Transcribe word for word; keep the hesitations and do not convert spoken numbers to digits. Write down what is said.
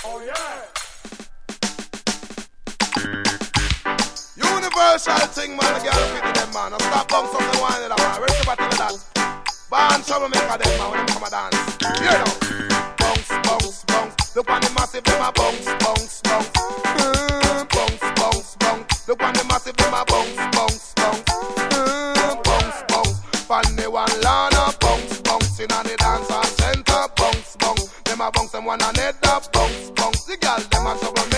Oh yeah. Universal thing, man. The girl fit them, man. Now stop bounce up the wine, that man. Where's the battle of that? Born troublemaker, them man. When them come a dance, you know. Bounce, bounce, bounce. Look on the massive, them a bounce, bounce, bounce. Mm, bounce, bounce, bounce. Look on the massive, them a bounce, bounce, bounce. Mm, bounce, bounce. Pan the one lana, bounce, bounce. In on the dance center, bounce, bounce. Them a bounce, them one another, bounce, bounce. The girl, them a trouble.